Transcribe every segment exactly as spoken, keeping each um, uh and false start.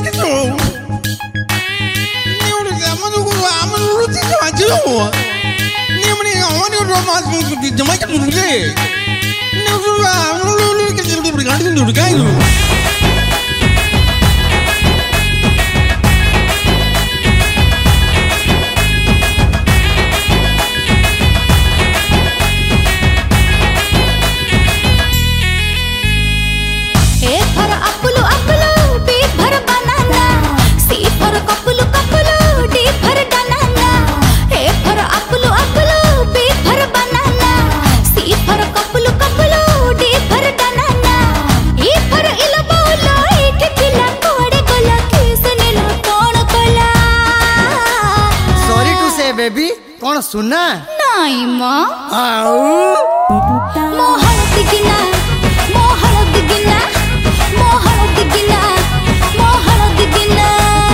ଦେଖିଛୁ बेबी कौन सुना नहीं माँ आओ मोहन दिगिना मोहन दिगिना मोहन दिगिना मोहन दिगिना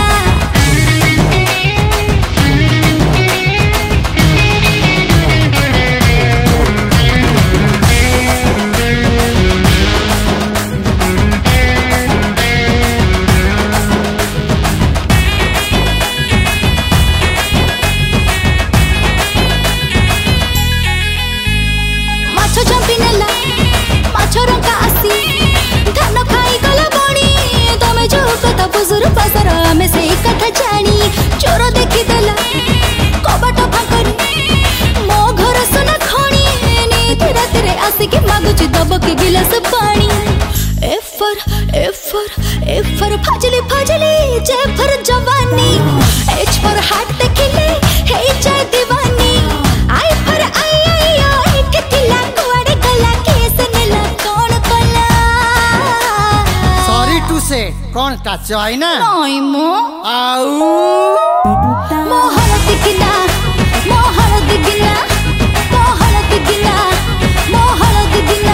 चोर देखी देला कबाट फांकरी मो घर सुना खणी धीरे धीरे आसिकी मागुची दबके गिलास पानी एफर एफर एफर फाजली फाजली जे फर जवानी एच फर हार्ट देखिले हे जाय दीवानी आई फर आई आई आई ठिला कोड़े गला केस नेला कौन कला सॉरी टू से कौन काच आई ना नहीं मो आओ मोहन दिगिना मोहन दिगिना मोहन दिगिना मोहन दिगिना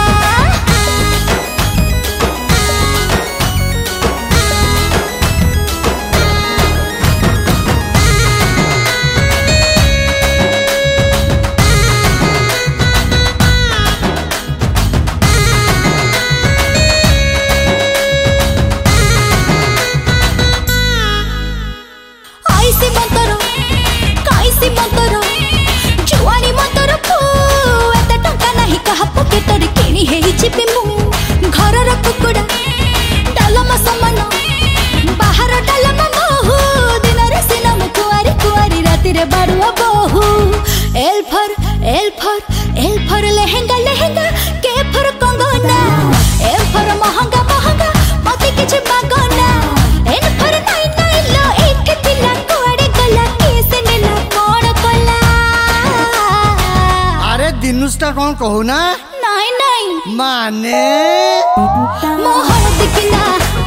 लहंगा लहंगा के फर कंगना ए फर महंगा महंगा मते किछ मागना एन फर नाइ नाइ लो एक तिला कोड़े गला केस नेला कोण कला अरे दिनुष्टा कौन कहू ना नाइ नाइ माने मोहन दिगिना